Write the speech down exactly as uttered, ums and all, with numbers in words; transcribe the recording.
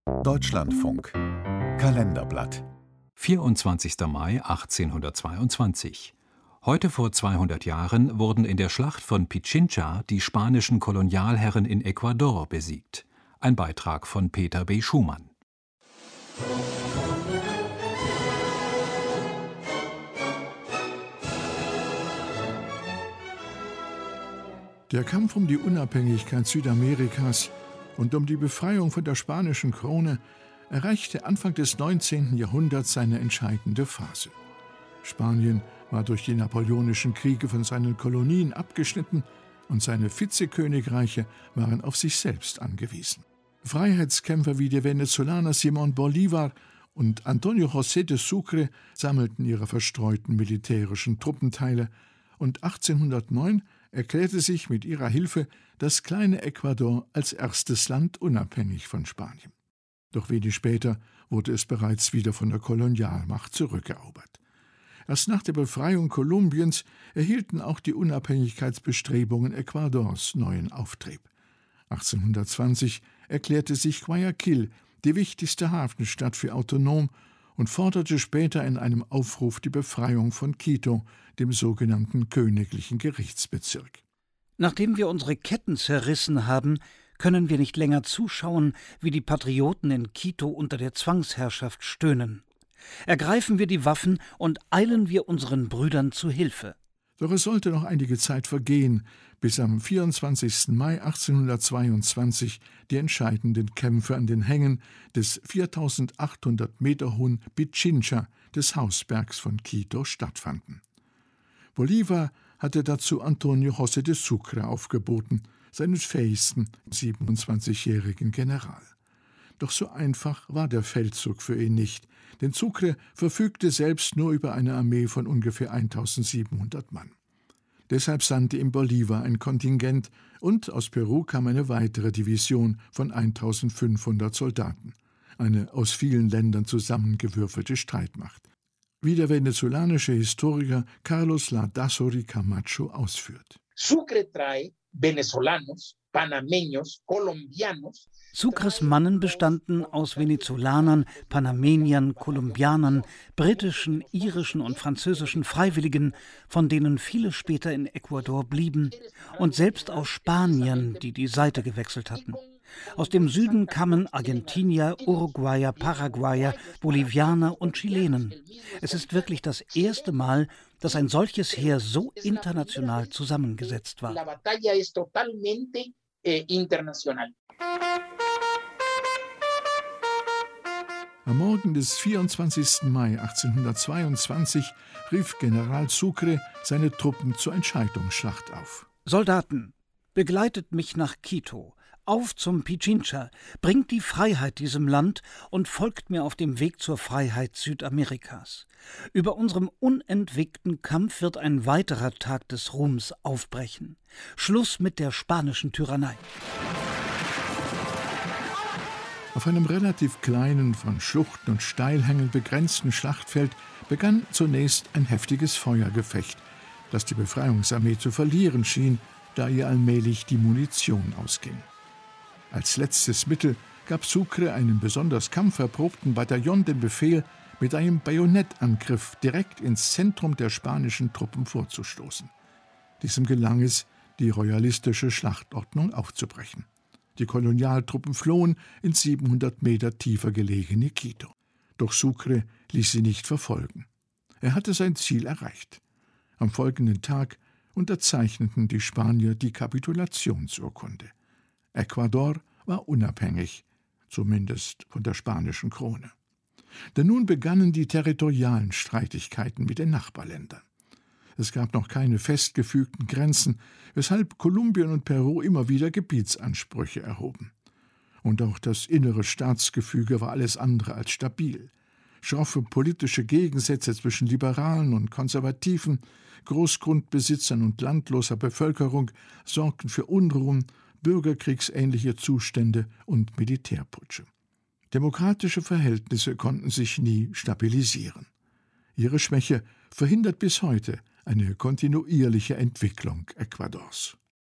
Deutschlandfunk Kalenderblatt. vierundzwanzigster Mai achtzehnhundertzweiundzwanzig. Heute vor zweihundert Jahren wurden in der Schlacht von Pichincha die spanischen Kolonialherren in Ecuador besiegt. Ein Beitrag von Peter B. Schumann. Der Kampf um die Unabhängigkeit Südamerikas und um die Befreiung von der spanischen Krone erreichte Anfang des neunzehnten Jahrhunderts seine entscheidende Phase. Spanien war durch die napoleonischen Kriege von seinen Kolonien abgeschnitten und seine Vizekönigreiche waren auf sich selbst angewiesen. Freiheitskämpfer wie der Venezolaner Simón Bolívar und Antonio José de Sucre sammelten ihre verstreuten militärischen Truppenteile und achtzehnhundertneun erklärte sich mit ihrer Hilfe das kleine Ecuador als erstes Land unabhängig von Spanien. Doch wenig später wurde es bereits wieder von der Kolonialmacht zurückerobert. Erst nach der Befreiung Kolumbiens erhielten auch die Unabhängigkeitsbestrebungen Ecuadors neuen Auftrieb. achtzehnhundertzwanzig erklärte sich Guayaquil die wichtigste Hafenstadt für autonom und forderte später in einem Aufruf die Befreiung von Quito, dem sogenannten königlichen Gerichtsbezirk. Nachdem wir unsere Ketten zerrissen haben, können wir nicht länger zuschauen, wie die Patrioten in Quito unter der Zwangsherrschaft stöhnen. Ergreifen wir die Waffen und eilen wir unseren Brüdern zu Hilfe. Doch es sollte noch einige Zeit vergehen, bis am vierundzwanzigsten Mai achtzehnhundertzweiundzwanzig die entscheidenden Kämpfe an den Hängen des viertausendachthundert Meter hohen Pichincha des Hausbergs von Quito stattfanden. Bolívar hatte dazu Antonio José de Sucre aufgeboten, seinen fähigsten siebenundzwanzigjährigen General. Doch so einfach war der Feldzug für ihn nicht, denn Sucre verfügte selbst nur über eine Armee von ungefähr eintausendsiebenhundert Mann. Deshalb sandte ihm Bolívar ein Kontingent und aus Peru kam eine weitere Division von eintausendfünfhundert Soldaten, eine aus vielen Ländern zusammengewürfelte Streitmacht, wie der venezolanische Historiker Carlos Lardázuri Camacho ausführt. Sucre trae venezolanos, panameños, colombianos. Sucres Mannen bestanden aus Venezolanern, Panameniern, Kolumbianern, britischen, irischen und französischen Freiwilligen, von denen viele später in Ecuador blieben, und selbst aus Spaniern, die die Seite gewechselt hatten. Aus dem Süden kamen Argentinier, Uruguayer, Paraguayer, Bolivianer und Chilenen. Es ist wirklich das erste Mal, dass ein solches Heer so international zusammengesetzt war. La batalla es totalmente eh, internacional. Am Morgen des vierundzwanzigsten Mai achtzehnhundertzweiundzwanzig rief General Sucre seine Truppen zur Entscheidungsschlacht auf. Soldaten, begleitet mich nach Quito. Auf zum Pichincha, bringt die Freiheit diesem Land und folgt mir auf dem Weg zur Freiheit Südamerikas. Über unserem unentwegten Kampf wird ein weiterer Tag des Ruhms aufbrechen. Schluss mit der spanischen Tyrannei. Auf einem relativ kleinen, von Schluchten und Steilhängen begrenzten Schlachtfeld begann zunächst ein heftiges Feuergefecht, das die Befreiungsarmee zu verlieren schien, da ihr allmählich die Munition ausging. Als letztes Mittel gab Sucre einem besonders kampferprobten Bataillon den Befehl, mit einem Bajonettangriff direkt ins Zentrum der spanischen Truppen vorzustoßen. Diesem gelang es, die royalistische Schlachtordnung aufzubrechen. Die Kolonialtruppen flohen ins siebenhundert Meter tiefer gelegene Quito. Doch Sucre ließ sie nicht verfolgen. Er hatte sein Ziel erreicht. Am folgenden Tag unterzeichneten die Spanier die Kapitulationsurkunde. Ecuador war unabhängig, zumindest von der spanischen Krone. Denn nun begannen die territorialen Streitigkeiten mit den Nachbarländern. Es gab noch keine festgefügten Grenzen, weshalb Kolumbien und Peru immer wieder Gebietsansprüche erhoben. Und auch das innere Staatsgefüge war alles andere als stabil. Schroffe politische Gegensätze zwischen Liberalen und Konservativen, Großgrundbesitzern und landloser Bevölkerung sorgten für Unruhen, bürgerkriegsähnliche Zustände und Militärputsche. Demokratische Verhältnisse konnten sich nie stabilisieren. Ihre Schwäche verhindert bis heute eine kontinuierliche Entwicklung Ecuadors.